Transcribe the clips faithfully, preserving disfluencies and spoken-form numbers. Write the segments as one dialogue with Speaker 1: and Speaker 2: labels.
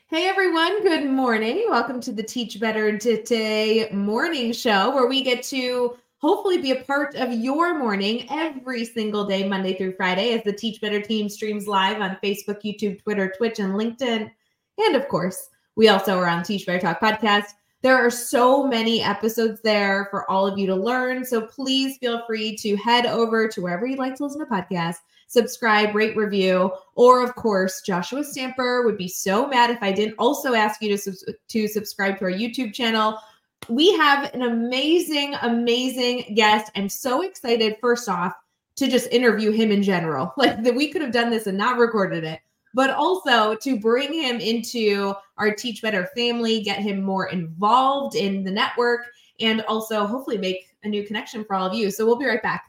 Speaker 1: Hey everyone, good morning. Welcome to the Teach Better Today morning show where we get to hopefully be a part of your morning every single day, Monday through Friday, as the Teach Better team streams live on Facebook, YouTube, Twitter, Twitch, and LinkedIn. And of course, we also are on Teach Better Talk podcast. There are so many episodes there for all of you to learn. So please feel free to head over to wherever you'd like to listen to podcasts, subscribe, rate, review, or of course, Joshua Stamper would be so mad if I didn't also ask you to, sub- to subscribe to our YouTube channel. We have an amazing, amazing guest. I'm so excited, first off, to just interview him in general. Like that we could have done this and not recorded it, but also to bring him into our Teach Better family, get him more involved in the network, and also hopefully make a new connection for all of you. So we'll be right back.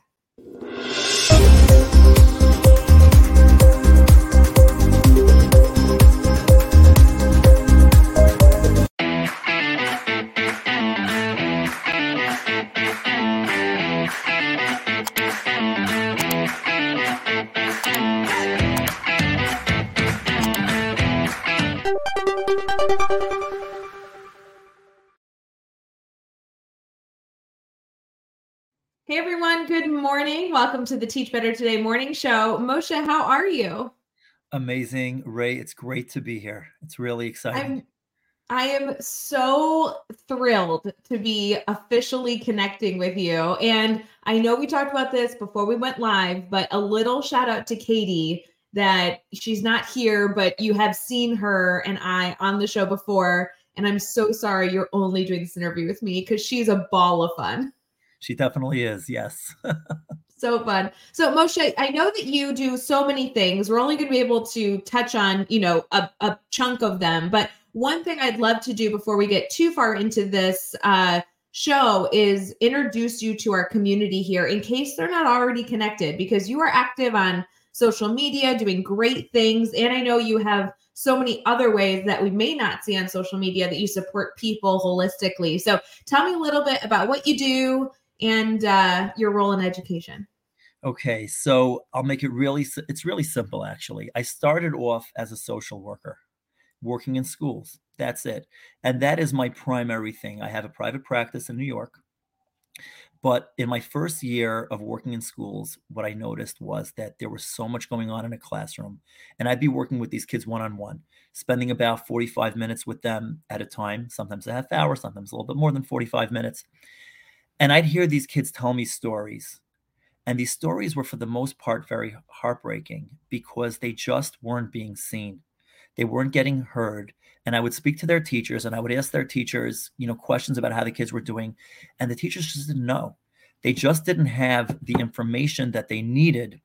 Speaker 1: Hey everyone, good morning. Welcome to the Teach Better Today morning show. Moshe, how are you?
Speaker 2: Amazing, Ray. It's great to be here. It's really exciting.
Speaker 1: I'm I am so thrilled to be officially connecting with you. And I know we talked about this before we went live, but a little shout out to Katie that she's not here, but you have seen her and I on the show before. And I'm so sorry you're only doing this interview with me because she's a ball of fun.
Speaker 2: She definitely is. Yes.
Speaker 1: So fun. So Moshe, I know that you do so many things. We're only going to be able to touch on, you know, a, a chunk of them. But one thing I'd love to do before we get too far into this uh, show is introduce you to our community here in case they're not already connected, because you are active on social media, doing great things. And I know you have so many other ways that we may not see on social media that you support people holistically. So tell me a little bit about what you do and uh, your role in education.
Speaker 2: Okay, so I'll make it really, it's really simple, actually. I started off as a social worker, working in schools. That's it. And that is my primary thing. I have a private practice in New York. But in my first year of working in schools, what I noticed was that there was so much going on in a classroom. And I'd be working with these kids one-on-one, spending about forty-five minutes with them at a time, sometimes a half hour, sometimes a little bit more than forty-five minutes. And I'd hear these kids tell me stories. And these stories were, for the most part, very heartbreaking because they just weren't being seen. They weren't getting heard. And I would speak to their teachers and I would ask their teachers, you know, questions about how the kids were doing. And the teachers just didn't know. They just didn't have the information that they needed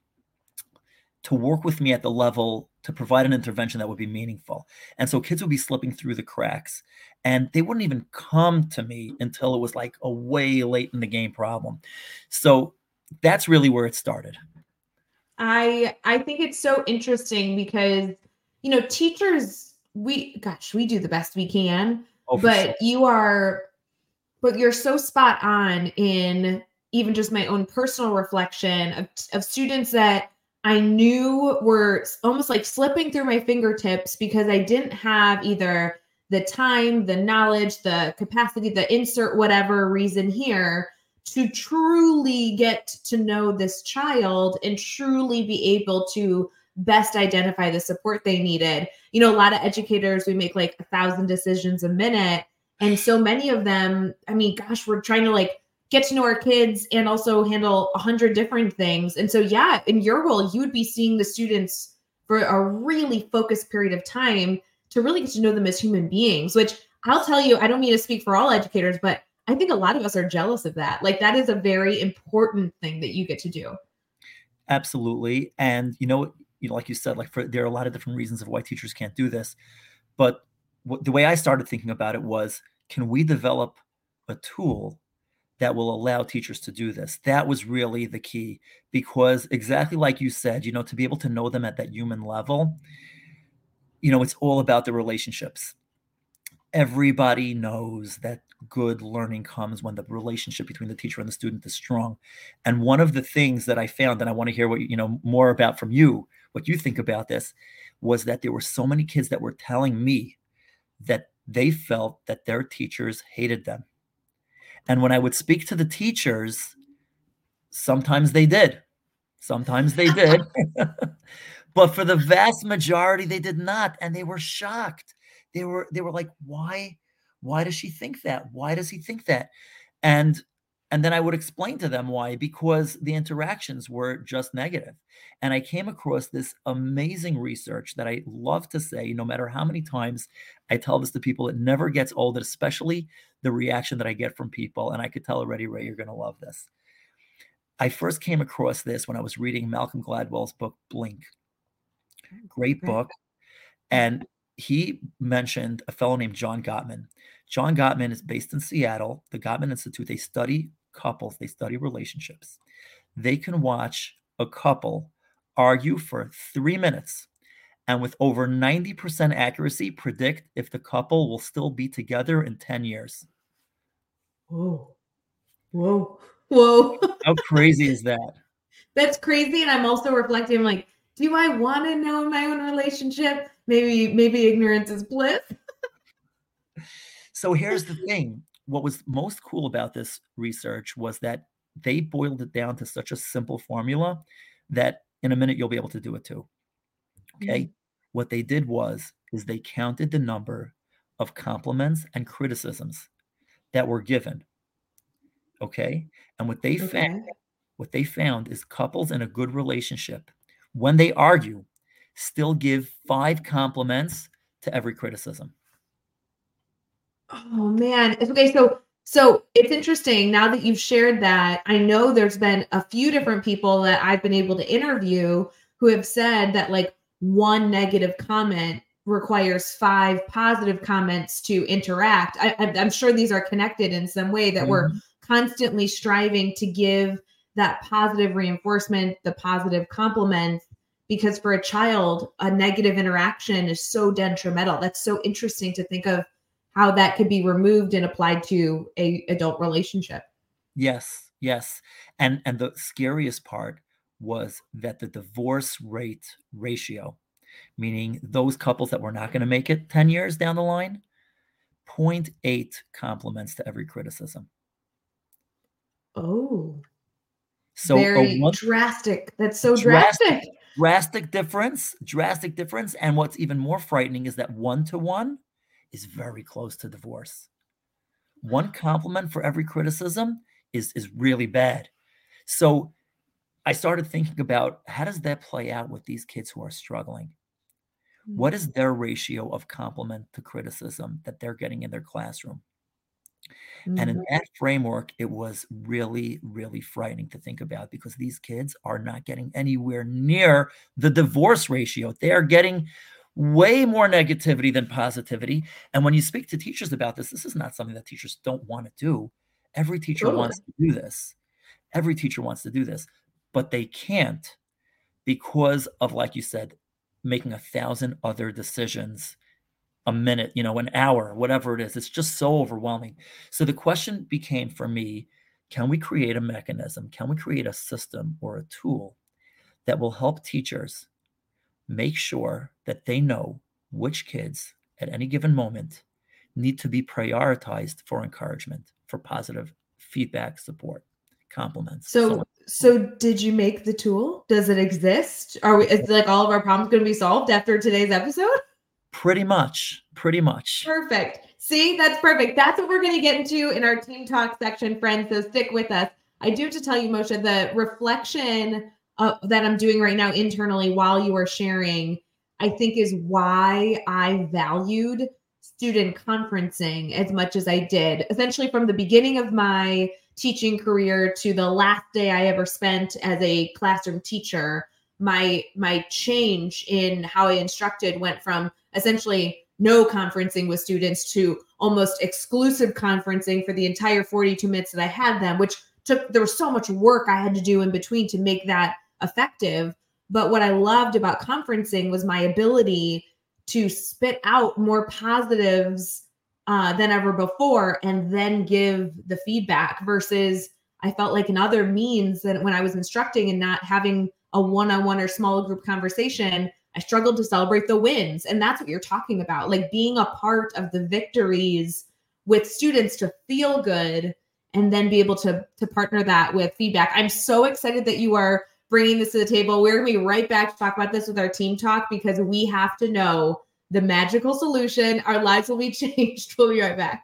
Speaker 2: to work with me at the level to provide an intervention that would be meaningful. And so kids would be slipping through the cracks and they wouldn't even come to me until it was like a way late in the game problem. So that's really where it started.
Speaker 1: I I think it's so interesting because, you know, teachers, we gosh, we do the best we can,
Speaker 2: Oh, for sure.
Speaker 1: but you are but you're so spot on in even just my own personal reflection of of students that I knew were almost like slipping through my fingertips because I didn't have either the time, the knowledge, the capacity, the insert whatever reason here to truly get to know this child and truly be able to best identify the support they needed. You know, a lot of educators, we make like a thousand decisions a minute. And so many of them, I mean, gosh, we're trying to like get to know our kids and also handle a hundred different things. And so, yeah, in your role, you would be seeing the students for a really focused period of time to really get to know them as human beings, which I'll tell you, I don't mean to speak for all educators, but I think a lot of us are jealous of that. Like that is a very important thing that you get to do.
Speaker 2: Absolutely. And you know, you know, like you said, like for, there are a lot of different reasons of why teachers can't do this. But what, the way I started thinking about it was, can we develop a tool that will allow teachers to do this? That was really the key, because exactly like you said, you know, to be able to know them at that human level, you know, it's all about the relationships. Everybody knows that good learning comes when the relationship between the teacher and the student is strong. And one of the things that I found, and I want to hear what you know more about from you, what you think about this, was that there were so many kids that were telling me that they felt that their teachers hated them. And when I would speak to the teachers, sometimes they did. Sometimes they did. But for the vast majority, they did not. And they were shocked. They were, they were like, why, why does she think that? Why does he think that? And, and then I would explain to them why, because the interactions were just negative. And I came across this amazing research that I love to say, no matter how many times I tell this to people, it never gets old, especially the reaction that I get from people. And I could tell already, Ray, you're going to love this. I first came across this when I was reading Malcolm Gladwell's book, Blink. Great book. And he mentioned a fellow named John Gottman. John Gottman is based in Seattle, the Gottman Institute. They study couples. They study relationships. They can watch a couple argue for three minutes and with over ninety percent accuracy predict if the couple will still be together in ten years.
Speaker 1: Whoa. Whoa. Whoa.
Speaker 2: How crazy is that?
Speaker 1: That's crazy. And I'm also reflecting, like, do I want to know my own relationship? Maybe, maybe ignorance is bliss.
Speaker 2: So here's the thing. What was most cool about this research was that they boiled it down to such a simple formula that in a minute you'll be able to do it too. Okay. Mm-hmm. What they did was, is they counted the number of compliments and criticisms that were given. Okay. And what they okay. found, what they found is couples in a good relationship, when they argue, still give five compliments to every criticism.
Speaker 1: Oh man. Okay. So, so it's interesting now that you've shared that. I know there's been a few different people that I've been able to interview who have said that like one negative comment requires five positive comments to interact. I, I'm sure these are connected in some way, that mm-hmm. we're constantly striving to give that positive reinforcement, the positive compliment, because for a child, a negative interaction is so detrimental. That's so interesting to think of how that could be removed and applied to a adult relationship.
Speaker 2: Yes, yes. And, and the scariest part was that the divorce rate ratio, meaning those couples that were not going to make it ten years down the line, zero point eight compliments to every criticism.
Speaker 1: Oh,
Speaker 2: so
Speaker 1: very
Speaker 2: one,
Speaker 1: drastic. That's so drastic.
Speaker 2: drastic. Drastic difference, drastic difference. And what's even more frightening is that one-to-one is very close to divorce. One compliment for every criticism is, is really bad. So I started thinking about, how does that play out with these kids who are struggling? What is their ratio of compliment to criticism that they're getting in their classroom? Mm-hmm. And in that framework, it was really, really frightening to think about, because these kids are not getting anywhere near the divorce ratio. They are getting way more negativity than positivity. And when you speak to teachers about this, this is not something that teachers don't want to do. Every teacher totally. wants to do this. Every teacher wants to do this, but they can't, because of, like you said, making a thousand other decisions a minute, you know, an hour, whatever it is. It's just so overwhelming. So the question became for me, can we create a mechanism? Can we create a system or a tool that will help teachers make sure that they know which kids at any given moment need to be prioritized for encouragement, for positive feedback, support, compliments?
Speaker 1: So, so, so did you make the tool? Does it exist? Are we, is like all of our problems going to be solved after today's episode?
Speaker 2: Pretty much, pretty much.
Speaker 1: Perfect. See, that's perfect. That's what we're going to get into in our Team Talk section, friends. So stick with us. I do have to tell you, Moshe, the reflection uh, that I'm doing right now internally while you are sharing, I think is why I valued student conferencing as much as I did. Essentially from the beginning of my teaching career to the last day I ever spent as a classroom teacher, my my change in how I instructed went from essentially no conferencing with students to almost exclusive conferencing for the entire forty-two minutes that I had them, which took, there was so much work I had to do in between to make that effective. But what I loved about conferencing was my ability to spit out more positives uh, than ever before and then give the feedback, versus I felt like in other means that when I was instructing and not having a one-on-one or small group conversation, I struggled to celebrate the wins. And that's what you're talking about, like being a part of the victories with students to feel good and then be able to, to partner that with feedback. I'm so excited that you are bringing this to the table. We're going to be right back to talk about this with our team talk, because we have to know the magical solution. Our lives will be changed. We'll be right back.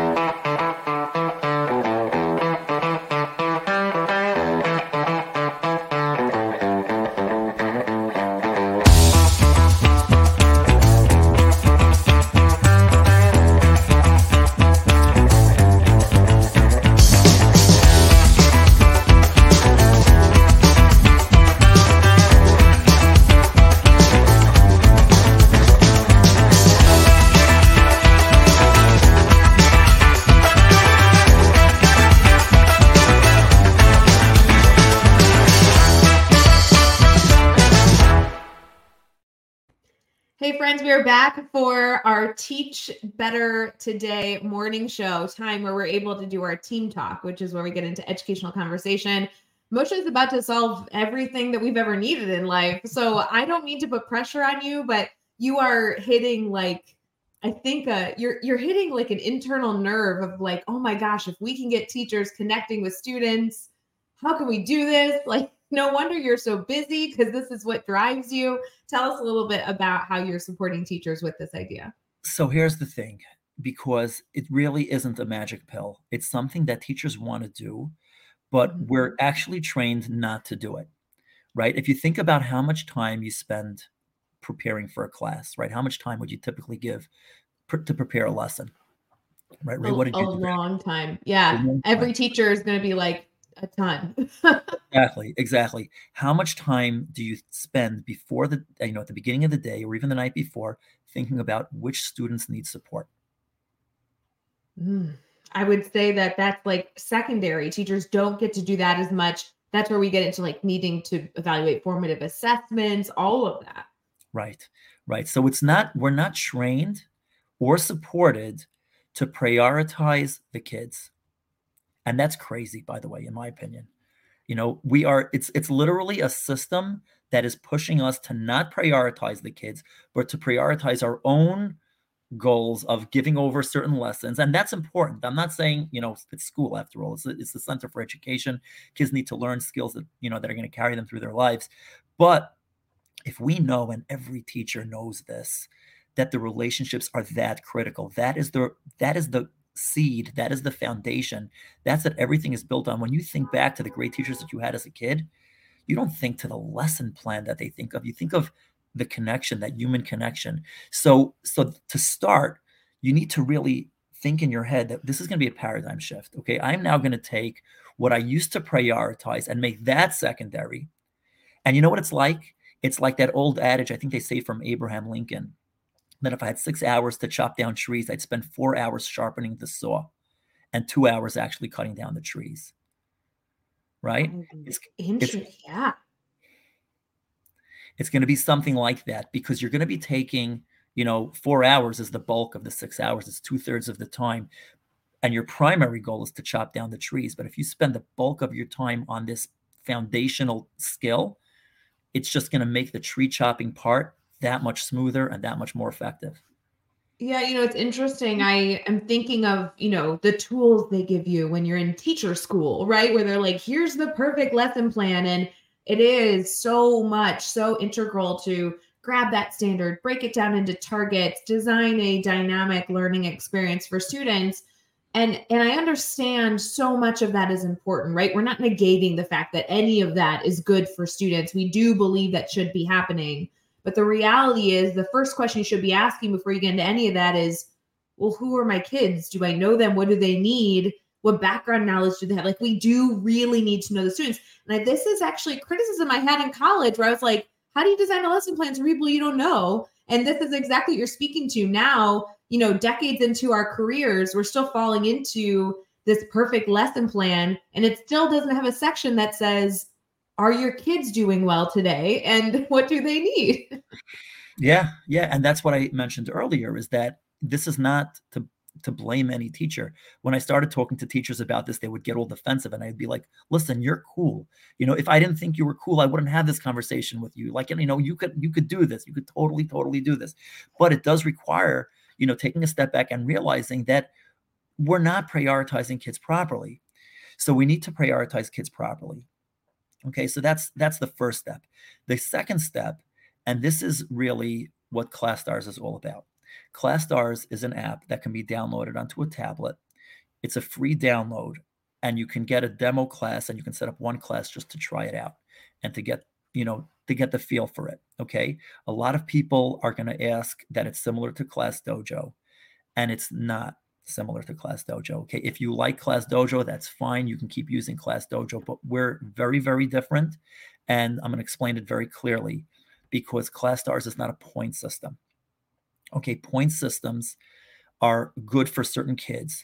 Speaker 1: Hey friends, we are back for our Teach Better Today morning show time, where we're able to do our team talk, which is where we get into educational conversation. Moshe is about to solve everything that we've ever needed in life. So I don't mean to put pressure on you, but you are hitting like, I think uh, you're you're hitting like an internal nerve of like, oh my gosh, if we can get teachers connecting with students, how can we do this? Like, no wonder you're so busy, because this is what drives you. Tell us a little bit about how you're supporting teachers with this idea.
Speaker 2: So here's the thing, because it really isn't a magic pill. It's something that teachers want to do, but mm-hmm. we're actually trained not to do it, right? If you think about how much time you spend preparing for a class, right? How much time would you typically give pr- to prepare a lesson, right? Ray,
Speaker 1: a,
Speaker 2: what did you
Speaker 1: a
Speaker 2: do?
Speaker 1: long time. Yeah. Long Every time. Teacher is going to be like, a ton.
Speaker 2: Exactly. Exactly. How much time do you spend before the, you know, at the beginning of the day or even the night before, thinking about which students need support?
Speaker 1: Mm, I would say that that's like secondary. Teachers don't get to do that as much. That's where we get into like needing to evaluate formative assessments, all of that.
Speaker 2: Right. Right. So it's not, we're not trained or supported to prioritize the kids. And that's crazy, by the way, in my opinion. You know, we are, it's it's literally a system that is pushing us to not prioritize the kids, but to prioritize our own goals of giving over certain lessons. And that's important. I'm not saying, you know, it's school after all. It's, it's the Center for Education. Kids need to learn skills that, you know, that are going to carry them through their lives. But if we know, and every teacher knows this, that the relationships are that critical, that is the, that is the, seed, that is the foundation. That's what everything is built on. When you think back to the great teachers that you had as a kid, you don't think to the lesson plan that they think of. You think of the connection, that human connection. So, so to start, you need to really think in your head that this is going to be a paradigm shift. Okay, I'm now going to take what I used to prioritize and make that secondary. And you know what it's like? It's like that old adage, I think they say from Abraham Lincoln, that if I had six hours to chop down trees, I'd spend four hours sharpening the saw and two hours actually cutting down the trees. Right?
Speaker 1: It's, Interesting. It's, yeah.
Speaker 2: It's going to be something like that, because you're going to be taking, you know, four hours is the bulk of the six hours. It's two thirds of the time. And your primary goal is to chop down the trees. But if you spend the bulk of your time on this foundational skill, it's just going to make the tree chopping part that much smoother and that much more effective.
Speaker 1: Yeah, you know, it's interesting. I am thinking of, you know, the tools they give you when you're in teacher school, right? Where they're like, here's the perfect lesson plan. And it is so much, so integral to grab that standard, break it down into targets, design a dynamic learning experience for students. And, and I understand so much of that is important, right? We're not negating the fact that any of that is good for students. We do believe that should be happening. But the reality is, the first question you should be asking before you get into any of that is, well, who are my kids? Do I know them? What do they need? What background knowledge do they have? Like, we do really need to know the students. And this is actually criticism I had in college, where I was like, how do you design a lesson plan for people you don't know? And this is exactly what you're speaking to now. You know, decades into our careers, we're still falling into this perfect lesson plan, and it still doesn't have a section that says, are your kids doing well today? And what do they need?
Speaker 2: Yeah, yeah. And that's what I mentioned earlier, is that this is not to, to blame any teacher. When I started talking to teachers about this, they would get all defensive, and I'd be like, listen, you're cool. You know, if I didn't think you were cool, I wouldn't have this conversation with you. Like, you know, you could, you could do this. You could totally, totally do this. But it does require, you know, taking a step back and realizing that we're not prioritizing kids properly. So we need to prioritize kids properly. Okay, so that's that's the first step. The second step, and this is really what ClassStars is all about. ClassStars is an app that can be downloaded onto a tablet. It's a free download, and you can get a demo class, and you can set up one class just to try it out and to get, you know, to get the feel for it. Okay, a lot of people are going to ask that it's similar to ClassDojo, and it's not similar to ClassDojo. Okay, if you like ClassDojo, that's fine. You can keep using ClassDojo, but we're very, very different, and I'm going to explain it very clearly because ClassStars is not a point system. Okay, point systems are good for certain kids,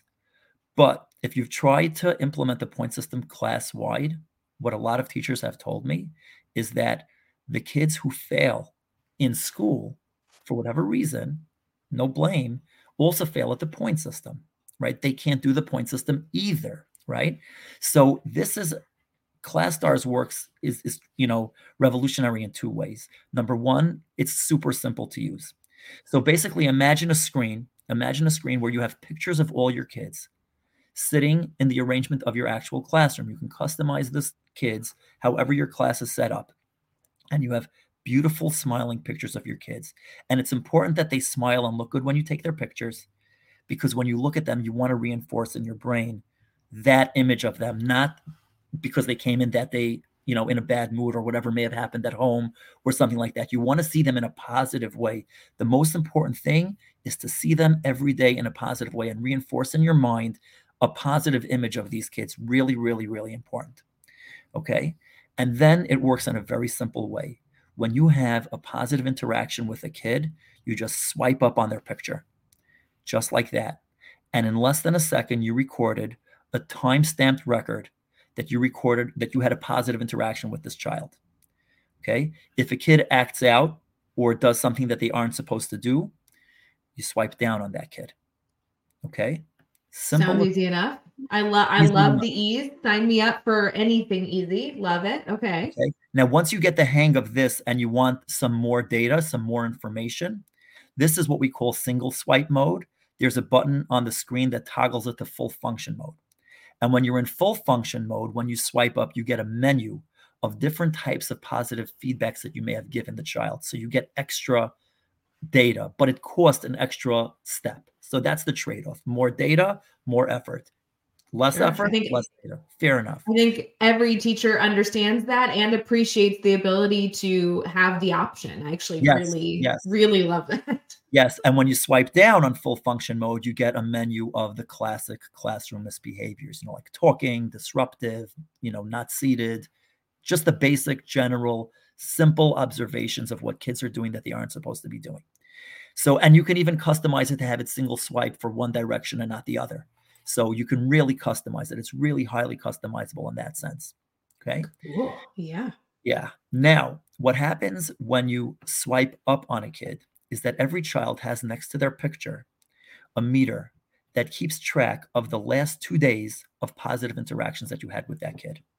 Speaker 2: but if you've tried to implement the point system class-wide, what a lot of teachers have told me is that the kids who fail in school, for whatever reason, no blame, also fail at the point system, right? They can't do the point system either, right? So this is, ClassStars works is, is, you know, revolutionary in two ways. Number one, it's super simple to use. So basically imagine a screen, imagine a screen where you have pictures of all your kids sitting in the arrangement of your actual classroom. You can customize this kids however your class is set up. And you have beautiful smiling pictures of your kids. And it's important that they smile and look good when you take their pictures, because when you look at them, you want to reinforce in your brain that image of them, not because they came in that day, you know, in a bad mood or whatever may have happened at home or something like that. You want to see them in a positive way. The most important thing is to see them every day in a positive way and reinforce in your mind a positive image of these kids. Really, really, really important. Okay. And then it works in a very simple way. When you have a positive interaction with a kid, you just swipe up on their picture, just like that. And in less than a second, you recorded a time-stamped record that you recorded, that you had a positive interaction with this child. Okay. If a kid acts out or does something that they aren't supposed to do, you swipe down on that kid. Okay.
Speaker 1: Simple. Sounds easy enough. I love I love enough. The ease. Sign me up for anything easy. Love it. Okay.
Speaker 2: Okay. Now, once you get the hang of this and you want some more data, some more information, this is what we call single swipe mode. There's a button on the screen that toggles it to full function mode. And when you're in full function mode, when you swipe up, you get a menu of different types of positive feedbacks that you may have given the child. So you get extra data, but it costs an extra step. So that's the trade-off. More data, more effort. Less sure. effort, think, less data. Fair enough.
Speaker 1: I think every teacher understands that and appreciates the ability to have the option. I actually yes, really, yes. really love that.
Speaker 2: Yes. And when you swipe down on full function mode, you get a menu of the classic classroom misbehaviors, you know, like talking, disruptive, you know, not seated, just the basic, general, simple observations of what kids are doing that they aren't supposed to be doing. So, and you can even customize it to have it single swipe for one direction and not the other. So you can really customize it. It's really highly customizable in that sense. Okay.
Speaker 1: Cool. Yeah.
Speaker 2: Yeah. Now, what happens when you swipe up on a kid is that every child has next to their picture a meter that keeps track of the last two days of positive interactions that you had with that kid.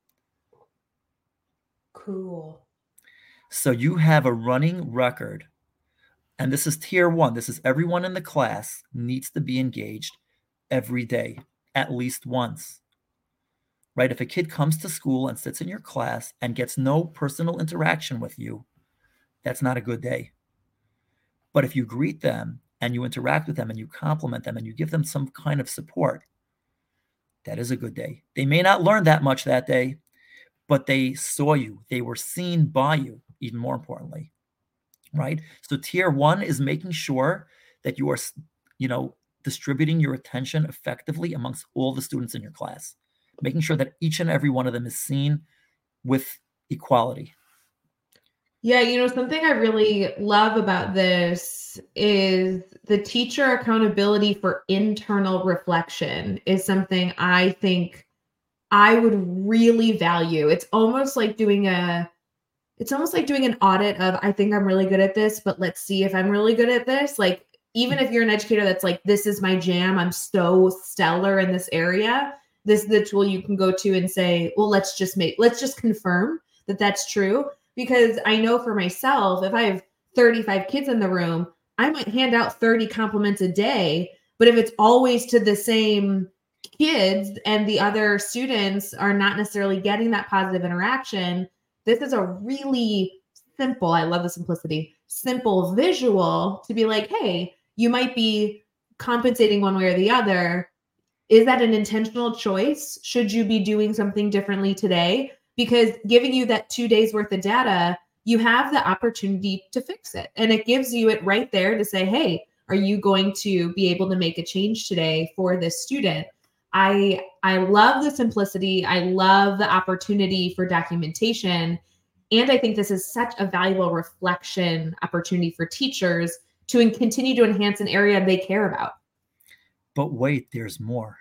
Speaker 1: Cool.
Speaker 2: So you have a running record, and this is tier one. This is everyone in the class needs to be engaged every day, at least once, right? If a kid comes to school and sits in your class and gets no personal interaction with you, that's not a good day. But if you greet them and you interact with them and you compliment them and you give them some kind of support, that is a good day. They may not learn that much that day, but they saw you. They were seen by you, even more importantly, right? So tier one is making sure that you are, you know, distributing your attention effectively amongst all the students in your class, making sure that each and every one of them is seen with equality.
Speaker 1: Yeah, you know, something I really love about this is the teacher accountability for internal reflection is something I think I would really value. It's almost like doing a, it's almost like doing an audit of, I think I'm really good at this, but let's see if I'm really good at this. Like, even if you're an educator that's like, this is my jam, I'm so stellar in this area, this is the tool you can go to and say, well, let's just make, let's just confirm that that's true. Because I know for myself, if I have thirty-five kids in the room, I might hand out thirty compliments a day. But if it's always to the same kids and the other students are not necessarily getting that positive interaction, this is a really simple, I love the simplicity, simple visual to be like, hey, you might be compensating one way or the other. Is that an intentional choice? Should you be doing something differently today? Because giving you that two days worth of data, you have the opportunity to fix it. And it gives you it right there to say, hey, are you going to be able to make a change today for this student? I I love the simplicity. I love the opportunity for documentation. And I think this is such a valuable reflection opportunity for teachers to continue to enhance an area they care about.
Speaker 2: But wait, there's more.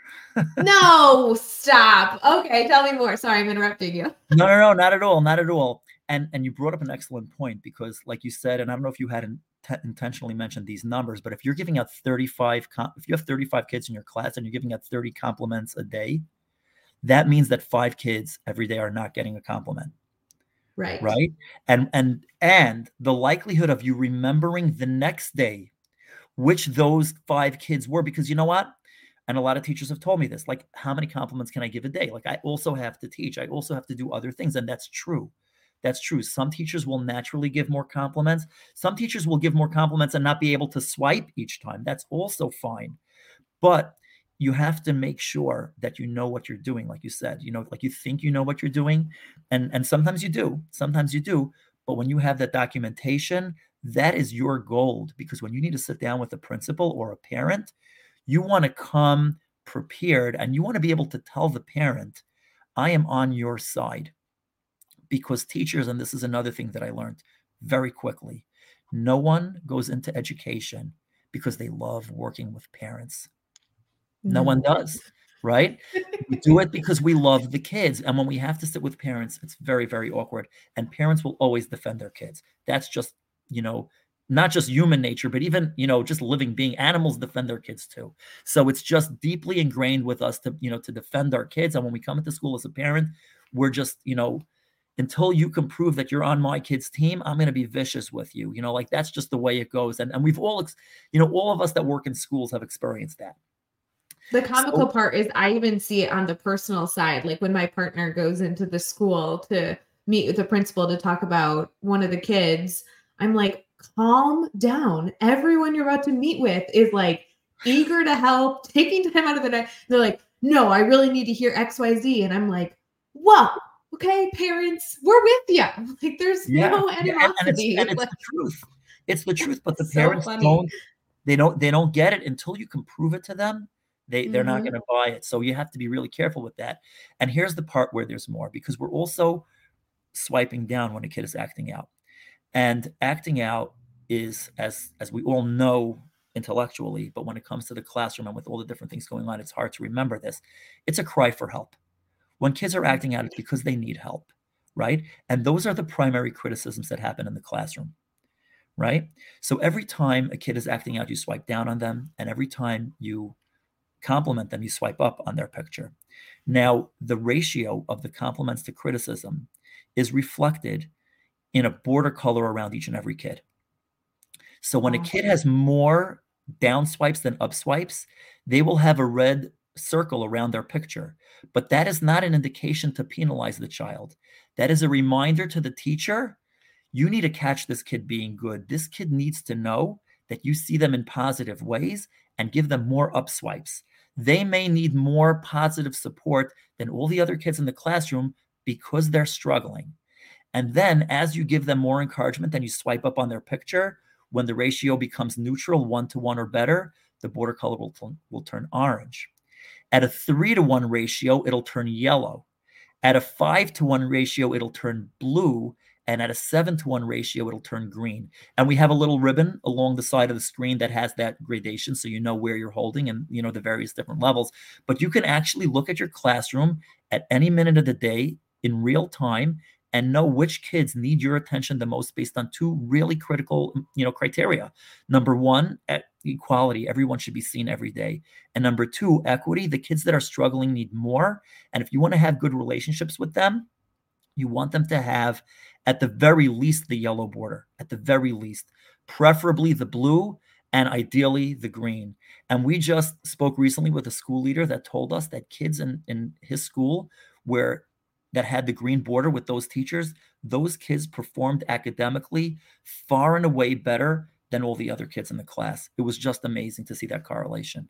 Speaker 1: No, stop. Okay, tell me more. Sorry, I'm interrupting you.
Speaker 2: No, no, no, not at all. Not at all. And and you brought up an excellent point because, like you said, and I don't know if you had in, t- intentionally mentioned these numbers, but if you're giving out thirty-five, com- if you have thirty-five kids in your class and you're giving out thirty compliments a day, that means that five kids every day are not getting a compliment.
Speaker 1: Right.
Speaker 2: Right. And and and the likelihood of you remembering the next day which those five kids were, because you know what? And a lot of teachers have told me this, like, how many compliments can I give a day? Like, I also have to teach. I also have to do other things. And that's true. That's true. Some teachers will naturally give more compliments. Some teachers will give more compliments and not be able to swipe each time. That's also fine. But you have to make sure that you know what you're doing. Like you said, you know, like you think you know what you're doing. And, and sometimes you do. Sometimes you do. But when you have that documentation, that is your gold, because when you need to sit down with a principal or a parent, you want to come prepared and you want to be able to tell the parent, I am on your side. Because teachers, and this is another thing that I learned very quickly, no one goes into education because they love working with parents. No, no one does, right? We do it because we love the kids. And when we have to sit with parents, it's very, very awkward. And parents will always defend their kids. That's just, you know, not just human nature, but even, you know, just living being. Animals defend their kids too. So it's just deeply ingrained with us to, you know, to defend our kids. And when we come into school as a parent, we're just, you know, until you can prove that you're on my kid's team, I'm going to be vicious with you. You know, like that's just the way it goes. And, and we've all, you know, all of us that work in schools have experienced that.
Speaker 1: The comical so, part is I even see it on the personal side. Like when my partner goes into the school to meet with the principal to talk about one of the kids, I'm like, calm down. Everyone you're about to meet with is like eager to help, taking time out of the night. They're like, no, I really need to hear X, Y, Z. And I'm like, whoa, okay, parents, we're with you. Like there's
Speaker 2: yeah,
Speaker 1: no animosity.
Speaker 2: Yeah, and, and, it's, and it's
Speaker 1: like,
Speaker 2: the truth. It's the truth. But the
Speaker 1: so
Speaker 2: parents
Speaker 1: funny.
Speaker 2: don't, they don't, they don't get it until you can prove it to them. They, they're mm-hmm. not going to buy it. So you have to be really careful with that. And here's the part where there's more, because we're also swiping down when a kid is acting out. And acting out is, as, as we all know intellectually, but when it comes to the classroom and with all the different things going on, it's hard to remember this. It's a cry for help. When kids are acting out, it's because they need help, right? And those are the primary criticisms that happen in the classroom, right? So every time a kid is acting out, you swipe down on them. And every time you compliment them, you swipe up on their picture. Now, the ratio of the compliments to criticism is reflected in a border color around each and every kid. So when a kid has more down swipes than up swipes, they will have a red circle around their picture. But that is not an indication to penalize the child. That is a reminder to the teacher, you need to catch this kid being good. This kid needs to know that you see them in positive ways and give them more up swipes. They may need more positive support than all the other kids in the classroom because they're struggling. And then as you give them more encouragement, then you swipe up on their picture. When the ratio becomes neutral, one to one or better, the border color will, will turn orange. At a three to one ratio, it'll turn yellow. At a five to one ratio, it'll turn blue. And at a seven to one ratio, it'll turn green. And we have a little ribbon along the side of the screen that has that gradation, so you know where you're holding and, you know, the various different levels. But you can actually look at your classroom at any minute of the day in real time and know which kids need your attention the most based on two really critical, you know, criteria. Number one, at equality. Everyone should be seen every day. And number two, equity. The kids that are struggling need more. And if you want to have good relationships with them, you want them to have, at the very least, the yellow border, at the very least, preferably the blue, and ideally the green. And we just spoke recently with a school leader that told us that kids in, in his school where that had the green border with those teachers, those kids performed academically far and away better than all the other kids in the class. It was just amazing to see that correlation.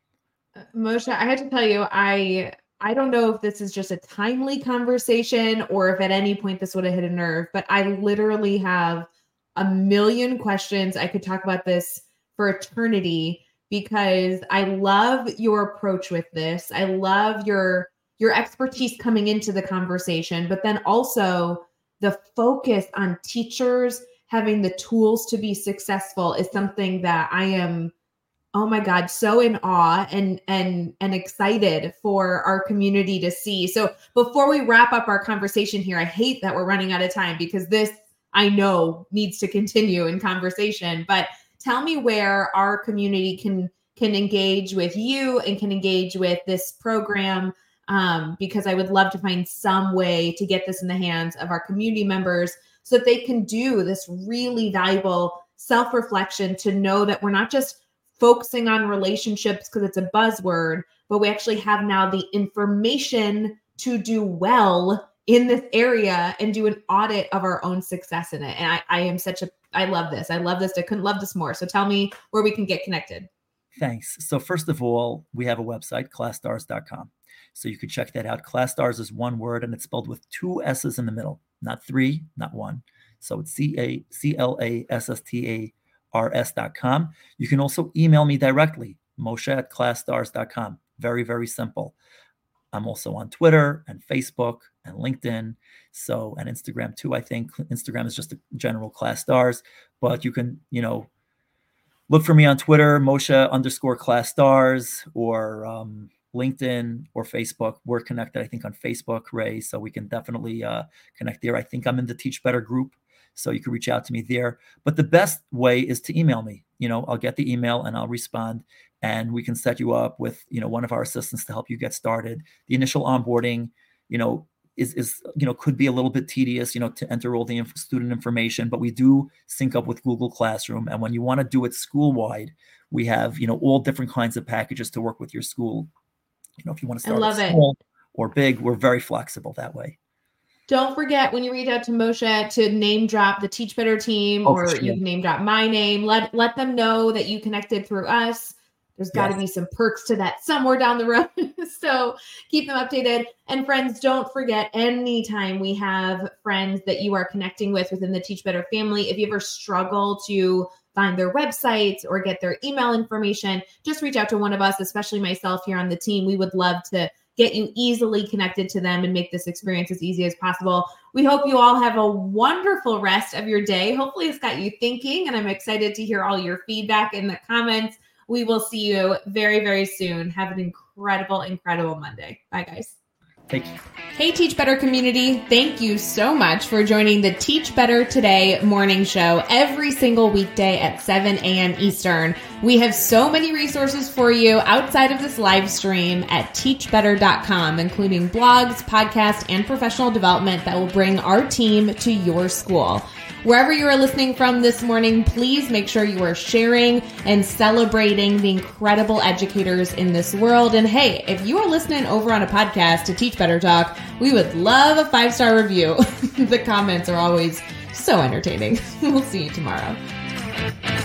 Speaker 1: Moshe, I had to tell you, I I don't know if this is just a timely conversation or if at any point this would have hit a nerve, but I literally have a million questions. I could talk about this for eternity because I love your approach with this. I love your your expertise coming into the conversation, but then also the focus on teachers having the tools to be successful is something that I am, oh my God, so in awe and and and excited for our community to see. So before we wrap up our conversation here, I hate that we're running out of time because this, I know, needs to continue in conversation, but tell me where our community can can engage with you and can engage with this program, um, because I would love to find some way to get this in the hands of our community members so that they can do this really valuable self-reflection to know that we're not just focusing on relationships because it's a buzzword, but we actually have now the information to do well in this area and do an audit of our own success in it. And I, I am such a, I love this. I love this. I couldn't love this more. So tell me where we can get connected.
Speaker 2: Thanks. So first of all, we have a website, class stars dot com. So you could check that out. ClassStars is one word and it's spelled with two S's in the middle, not three, not one. So it's C A C L A S S T A R S dot com. You can also email me directly, Moshe at class stars dot com. Very, very simple. I'm also on Twitter and Facebook and LinkedIn. So, and Instagram too, I think. Instagram is just a general Class Stars, but you can, you know, look for me on Twitter, Moshe underscore Class Stars, or um, LinkedIn or Facebook. We're connected, I think, on Facebook, Ray. So we can definitely uh, connect there. I think I'm in the Teach Better group, so you can reach out to me there. But the best way is to email me. You know, I'll get the email and I'll respond, and we can set you up with, you know, one of our assistants to help you get started. The initial onboarding, you know, is, is, you know, could be a little bit tedious, you know, to enter all the inf- student information, but we do sync up with Google Classroom. And when you want to do it school-wide, we have, you know, all different kinds of packages to work with your school. You know, if you want to start
Speaker 1: at
Speaker 2: small or big, we're very flexible that way.
Speaker 1: Don't forget when you reach out to Moshe to name drop the Teach Better team, oh, or sure. You can name drop my name. Let let them know that you connected through us. There's got to yes. be some perks to that somewhere down the road. So keep them updated. And friends, don't forget, anytime we have friends that you are connecting with within the Teach Better family, if you ever struggle to find their websites or get their email information, just reach out to one of us, especially myself here on the team. We would love to get you easily connected to them and make this experience as easy as possible. We hope you all have a wonderful rest of your day. Hopefully it's got you thinking, and I'm excited to hear all your feedback in the comments. We will see you very, very soon. Have an incredible, incredible Monday. Bye, guys.
Speaker 2: Thank you.
Speaker 1: Hey, Teach Better community. Thank you so much for joining the Teach Better Today morning show every single weekday at seven a.m. Eastern. We have so many resources for you outside of this live stream at teach better dot com, including blogs, podcasts, and professional development that will bring our team to your school. Wherever you are listening from this morning, please make sure you are sharing and celebrating the incredible educators in this world. And hey, if you are listening over on a podcast to Teach Better Talk, we would love a five-star review. The comments are always so entertaining. We'll see you tomorrow.